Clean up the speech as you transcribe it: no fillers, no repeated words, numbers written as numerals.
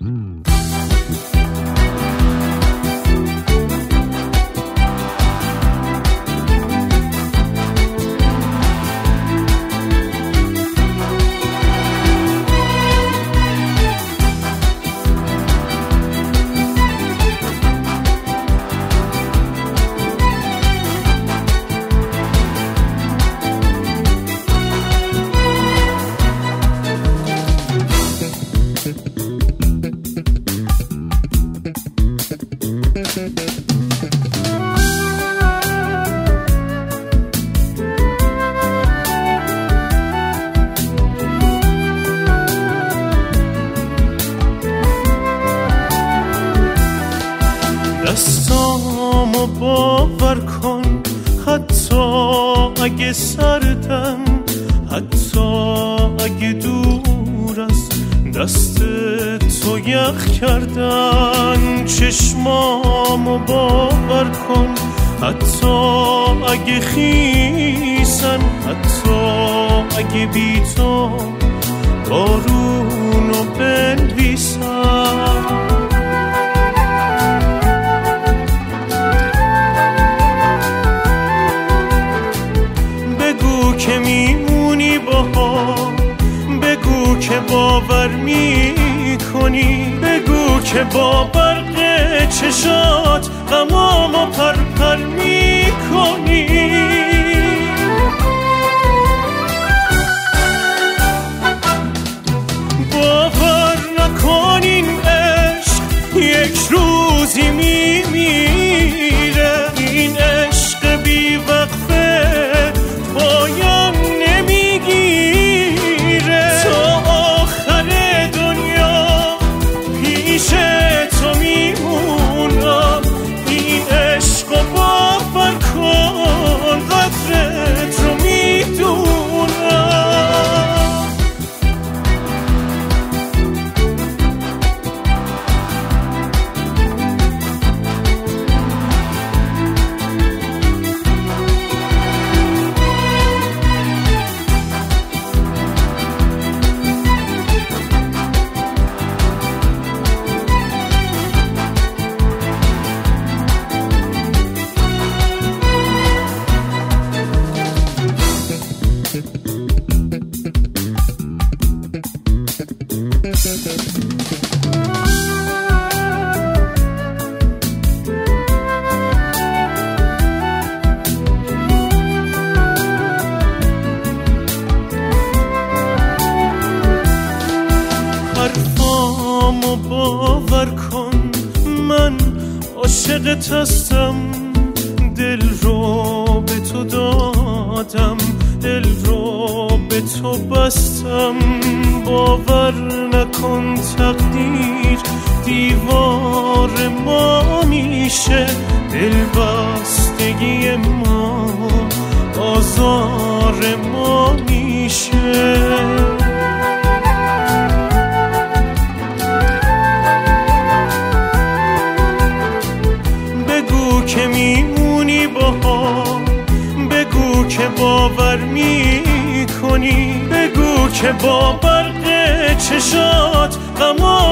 دستامو باور کن، حتی اگه سردم، حتی اگه دور از دست تو یخ کردن. چشمامو باور کن، حتی اگه خیسن، حتی اگه بی تو بارونو بنویسن. بگو که میمونی باها، بگو که باور میکنی، بگو که با برق چشات غمامو پرپر میکنی. باور نکن این عشق یک روزی میمیره، این عشق بی وقفه پایان نمیگیره. تا آخر دنیا پیش تو میمونم، این عشق رو باور کن، قدرت رو میدونم. حرفامو باور کن، من عاشقت هستم، دل رو به تو دادم، دل رو به تو بستم. باور نکن تقدیر دیوار ما میشه، دل بستگی ما آزار ما میشه. بگو که میمونی باها، بگو که باور میکنی، بگو که با برق چشات غمام